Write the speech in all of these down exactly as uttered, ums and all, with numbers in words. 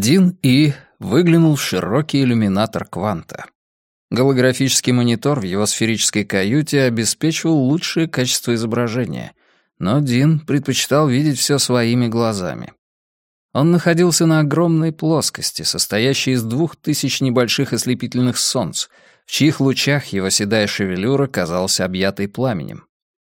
Дин И выглянул в широкий иллюминатор «Кванта». Голографический монитор в его сферической каюте обеспечивал лучшее качество изображения, но Дин предпочитал видеть все своими глазами. Он находился на огромной плоскости, состоящей из двух тысяч небольших ослепительных солнц, в чьих лучах его седая шевелюра казалась объятой пламенем.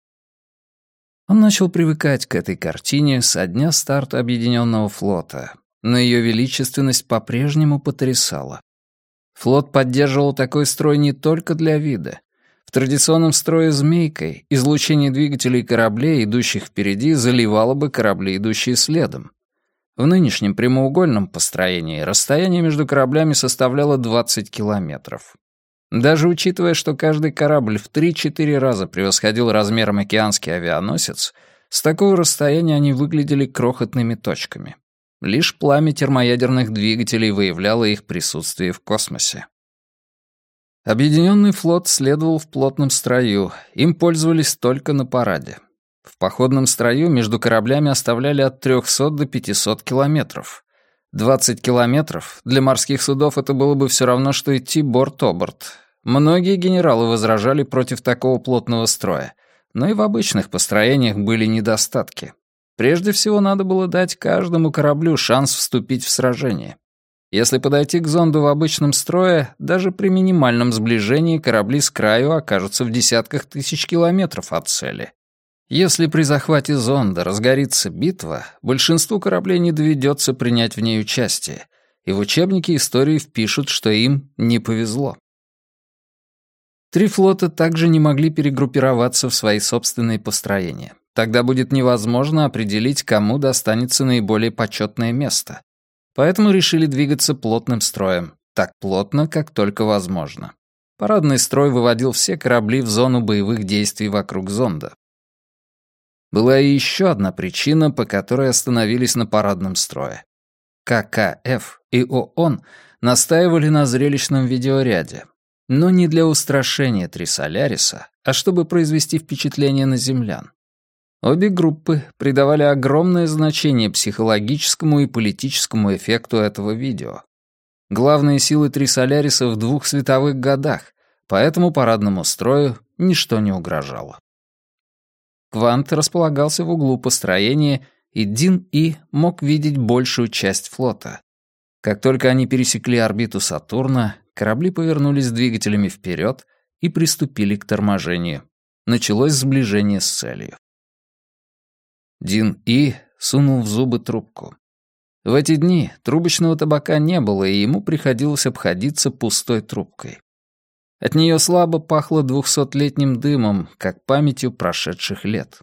Он начал привыкать к этой картине со дня старта Объединенного флота, но ее величественность по-прежнему потрясала. Флот поддерживал такой строй не только для вида. В традиционном строе «Змейкой» излучение двигателей кораблей, идущих впереди, заливало бы корабли, идущие следом. В нынешнем прямоугольном построении расстояние между кораблями составляло двадцать километров. Даже учитывая, что каждый корабль в три-четыре раза превосходил размером океанский авианосец, с такого расстояния они выглядели крохотными точками. Лишь пламя термоядерных двигателей выявляло их присутствие в космосе. Объединенный флот следовал в плотном строю, им пользовались только на параде. В походном строю между кораблями оставляли от трехсот до пятисот километров. двадцать километров для морских судов это было бы все равно, что идти борт-о-борт. Многие генералы возражали против такого плотного строя, но и в обычных построениях были недостатки. Прежде всего, надо было дать каждому кораблю шанс вступить в сражение. Если подойти к зонду в обычном строе, даже при минимальном сближении корабли с краю окажутся в десятках тысяч километров от цели. Если при захвате зонда разгорится битва, большинству кораблей не доведется принять в ней участие, и в учебнике истории впишут, что им не повезло. Три флота также не могли перегруппироваться в свои собственные построения. Тогда будет невозможно определить, кому достанется наиболее почетное место. Поэтому решили двигаться плотным строем, так плотно, как только возможно. Парадный строй выводил все корабли в зону боевых действий вокруг зонда. Была и еще одна причина, по которой остановились на парадном строе. Ка Ка Эф и ООН настаивали на зрелищном видеоряде, но не для устрашения Трисоляриса, а чтобы произвести впечатление на землян. Обе группы придавали огромное значение психологическому и политическому эффекту этого видео. Главные силы Трисоляриса в двух световых годах, поэтому парадному строю ничто не угрожало. Квант располагался в углу построения, и Дин И мог видеть большую часть флота. Как только они пересекли орбиту Сатурна, корабли повернулись двигателями вперед и приступили к торможению. Началось сближение с целью. Дин И сунул в зубы трубку. В эти дни трубочного табака не было, и ему приходилось обходиться пустой трубкой. От нее слабо пахло двухсотлетним дымом, как памятью прошедших лет.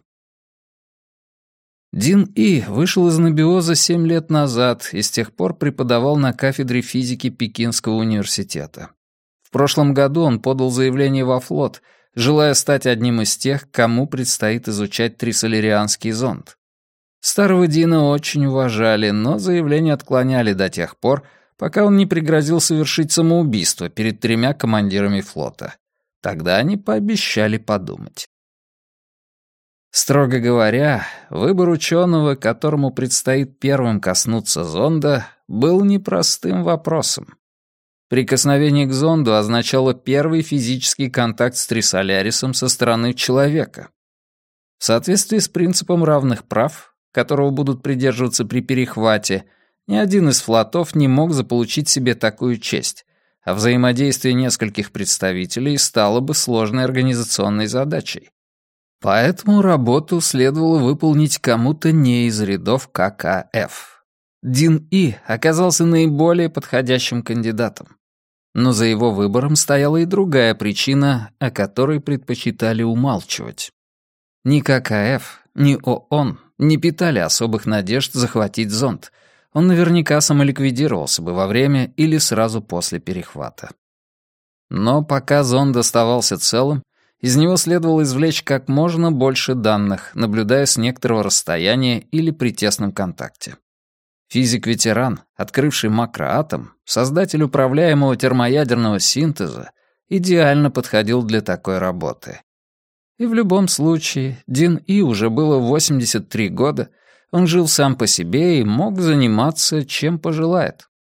Дин И вышел из анабиоза семь лет назад и с тех пор преподавал на кафедре физики Пекинского университета. В прошлом году он подал заявление во флот, желая стать одним из тех, кому предстоит изучать трисоларианский зонд. Старого Дина очень уважали, но заявление отклоняли до тех пор, пока он не пригрозил совершить самоубийство перед тремя командирами флота. Тогда они пообещали подумать. Строго говоря, выбор ученого, которому предстоит первым коснуться зонда, был непростым вопросом. Прикосновение к зонду означало первый физический контакт с Трисолярисом со стороны человека. В соответствии с принципом равных прав, которого будут придерживаться при перехвате, ни один из флотов не мог заполучить себе такую честь, а взаимодействие нескольких представителей стало бы сложной организационной задачей. Поэтому работу следовало выполнить кому-то не из рядов Ка Ка Эф. Дин И оказался наиболее подходящим кандидатом. Но за его выбором стояла и другая причина, о которой предпочитали умалчивать. Ни Ка Ка Эф, ни ООН не питали особых надежд захватить зонд. Он наверняка самоликвидировался бы во время или сразу после перехвата. Но пока зонд оставался целым, из него следовало извлечь как можно больше данных, наблюдая с некоторого расстояния или при тесном контакте. Физик-ветеран, открывший макроатом, создатель управляемого термоядерного синтеза, идеально подходил для такой работы. И в любом случае, Дин И уже было восемьдесят три года, он жил сам по себе и мог заниматься, чем пожелает.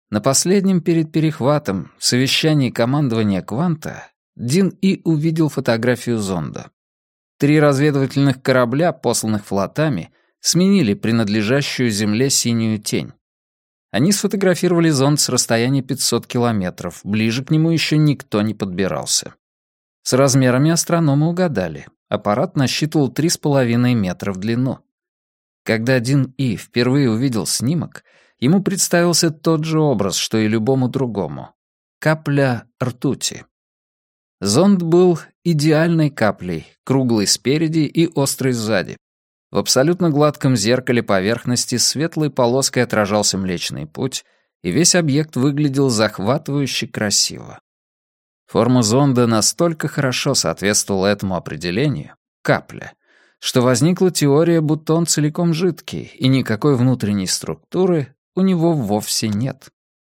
На последнем перед перехватом совещании командования «Кванта» Дин И увидел фотографию зонда. Три разведывательных корабля, посланных флотами, сменили принадлежащую Земле синюю тень. Они сфотографировали зонд с расстояния пятьсот километров, ближе к нему еще никто не подбирался. С размерами астрономы угадали. Аппарат насчитывал три с половиной метра в длину. Когда Дин И впервые увидел снимок, ему представился тот же образ, что и любому другому. Капля ртути. Зонд был идеальной каплей, круглой спереди и острой сзади. В абсолютно гладком зеркале поверхности светлой полоской отражался Млечный Путь, и весь объект выглядел захватывающе красиво. Форма зонда настолько хорошо соответствовала этому определению — капля, что возникла теория, будто он целиком жидкий, и никакой внутренней структуры у него вовсе нет.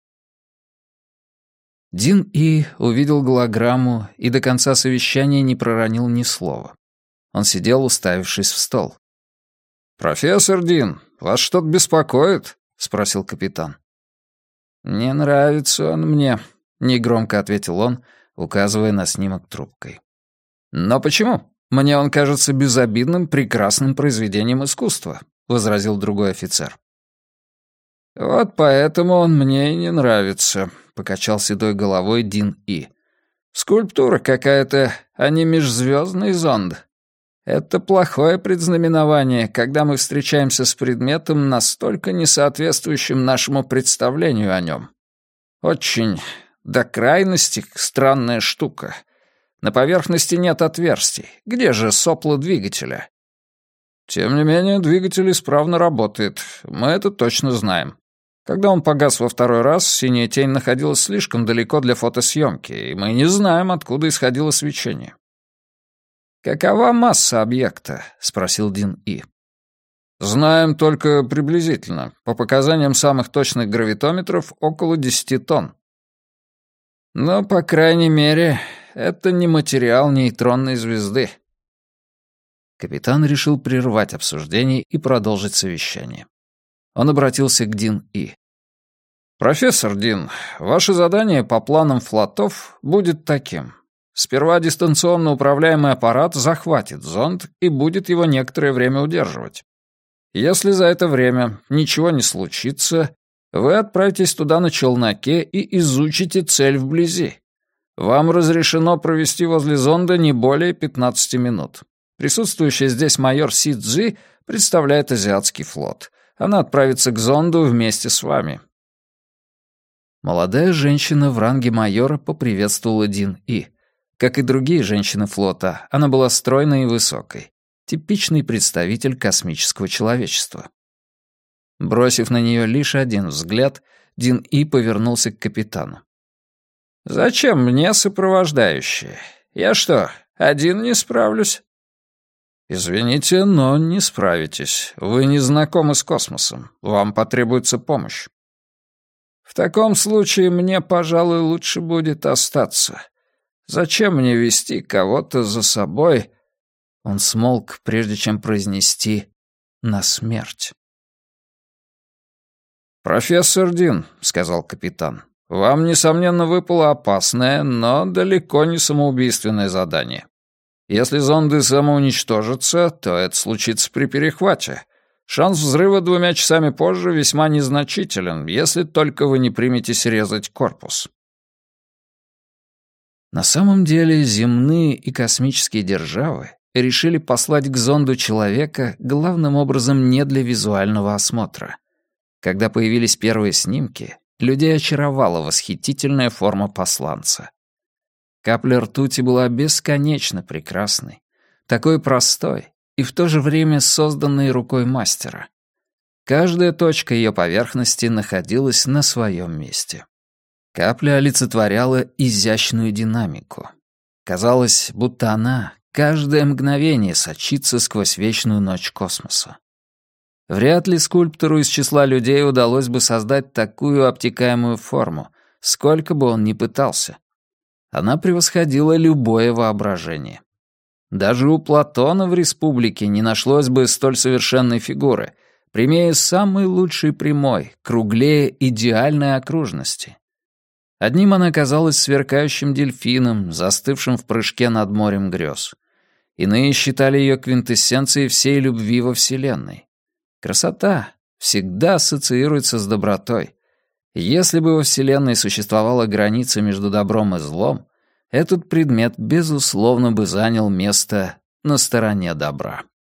Дин И увидел голограмму и до конца совещания не проронил ни слова. Он сидел, уставившись в стол. «Профессор Дин, вас что-то беспокоит?» — спросил капитан. «Не нравится он мне», — негромко ответил он, указывая на снимок трубкой. «Но почему? Мне он кажется безобидным, прекрасным произведением искусства», — возразил другой офицер. «Вот поэтому он мне и не нравится», — покачал седой головой Дин И. «Скульптура какая-то, а не межзвездный зонд. Это плохое предзнаменование, когда мы встречаемся с предметом, настолько несоответствующим нашему представлению о нем. Очень, до крайности, странная штука. На поверхности нет отверстий. Где же сопла двигателя?» «Тем не менее, двигатель исправно работает. Мы это точно знаем. Когда он погас во второй раз, синяя тень находилась слишком далеко для фотосъемки, и мы не знаем, откуда исходило свечение». «Какова масса объекта?» — спросил Дин И. «Знаем только приблизительно. По показаниям самых точных гравитометров, около десяти тонн». «Но, по крайней мере, это не материал нейтронной звезды». Капитан решил прервать обсуждение и продолжить совещание. Он обратился к Дин И. «Профессор Дин, ваше задание по планам флотов будет таким. Сперва дистанционно управляемый аппарат захватит зонд и будет его некоторое время удерживать. Если за это время ничего не случится, вы отправитесь туда на челноке и изучите цель вблизи. Вам разрешено провести возле зонда не более пятнадцати минут. Присутствующая здесь майор Си Цзи представляет азиатский флот. Она отправится к зонду вместе с вами». Молодая женщина в ранге майора поприветствовала Дин И. Как и другие женщины флота, она была стройной и высокой. Типичный представитель космического человечества. Бросив на нее лишь один взгляд, Дин И повернулся к капитану. «Зачем мне сопровождающие? Я что, один не справлюсь?» «Извините, но не справитесь. Вы не знакомы с космосом. Вам потребуется помощь». «В таком случае мне, пожалуй, лучше будет остаться. Зачем мне вести кого-то за собой?» Он смолк, прежде чем произнести «на смерть». «Профессор Дин», — сказал капитан, — «вам, несомненно, выпало опасное, но далеко не самоубийственное задание. Если зонды самоуничтожатся, то это случится при перехвате. Шанс взрыва двумя часами позже весьма незначителен, если только вы не приметесь резать корпус». На самом деле земные и космические державы решили послать к зонду человека главным образом не для визуального осмотра. Когда появились первые снимки, людей очаровала восхитительная форма посланца. Капля ртути была бесконечно прекрасной, такой простой и в то же время созданной рукой мастера. Каждая точка ее поверхности находилась на своем месте. Капля олицетворяла изящную динамику. Казалось, будто она каждое мгновение сочится сквозь вечную ночь космоса. Вряд ли скульптору из числа людей удалось бы создать такую обтекаемую форму, сколько бы он ни пытался. Она превосходила любое воображение. Даже у Платона в «Республике» не нашлось бы столь совершенной фигуры, прямее самой лучшей прямой, круглее идеальной окружности. Одним она казалась сверкающим дельфином, застывшим в прыжке над морем грез. Иные считали ее квинтэссенцией всей любви во Вселенной. Красота всегда ассоциируется с добротой. Если бы во Вселенной существовала граница между добром и злом, этот предмет, безусловно, бы занял место на стороне добра.